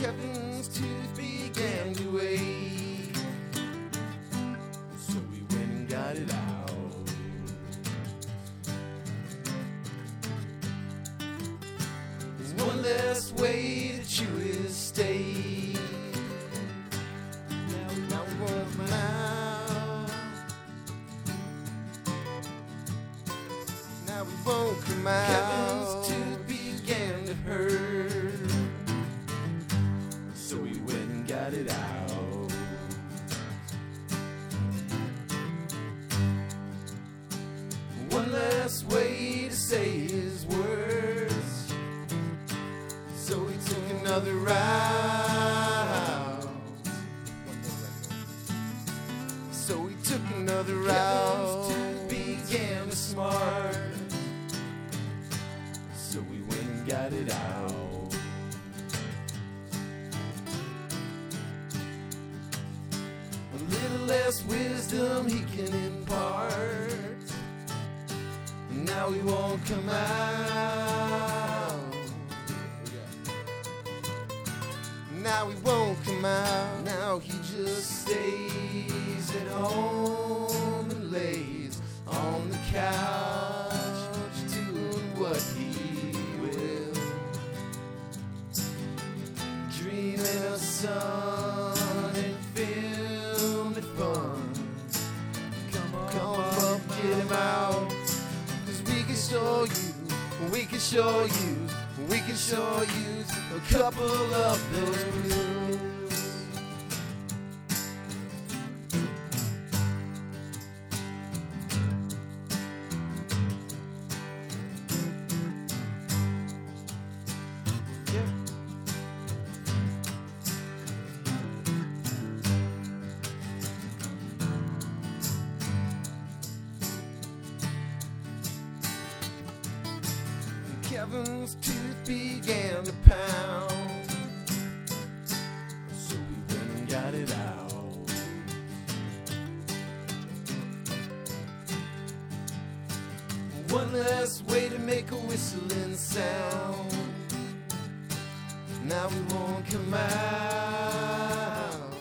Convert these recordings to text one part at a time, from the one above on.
Kevin's tooth began to ache, so we went and got it out. There's one less way to chew his steak. Now we won't come out. Now we won't come out. Kevin's tooth began to hurt, so we went and got it out. One less way to say his words, so he took another route. So he took another route. Kevin's tooth began to smart, so we went and got it out. A little less wisdom he can impart. Now he won't come out. Now he won't come out. Now he just stays at home and lays on the couch doing what he will, dreaming of sun and film and fun. Come up, get him out, 'cause we can show you, we can show you, we can show you a couple of those blues. Kevin's tooth began to pound, so we went and got it out. One less way to make a whistling sound. Now we won't come out.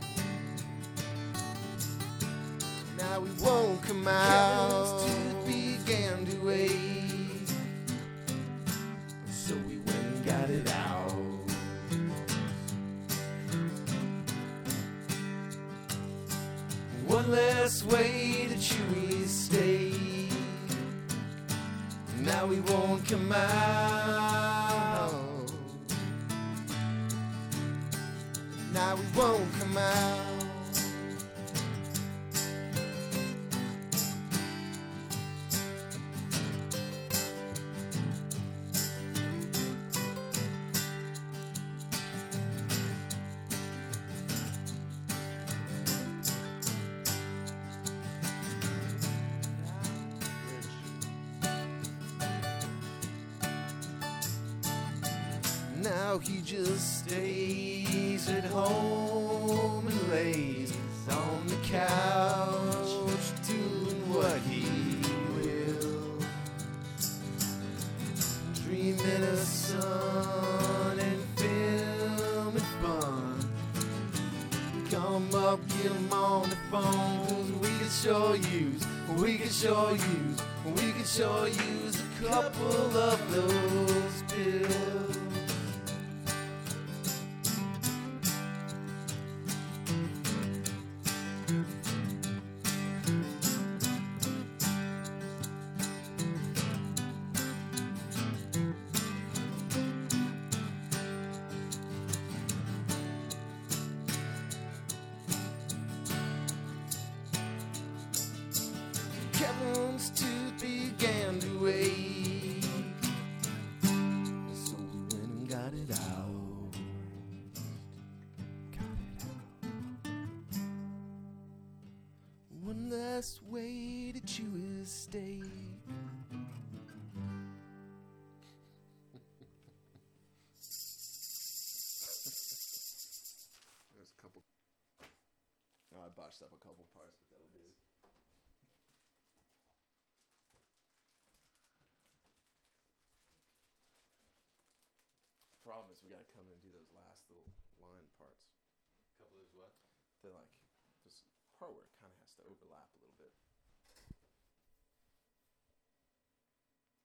Now we won't come out. Kevin's tooth began to ache, so we went and got it out. One less way to chew his steak. Now we won't come out. Now we won't come out. Now he just stays at home and lays on the couch doing what he will, dreaming of sun and film and fun. Come up, get him on the phone, 'cause we can sure use, we can sure use, we can sure use a couple of those pills. Kevin's tooth began to ache, so we went and got it out. Got it out. One less way to chew his steak. There's a couple. Oh, I botched up a couple parts, but that'll do. Problem is we gotta come in and do those last little what? There's part where it kind of has to overlap a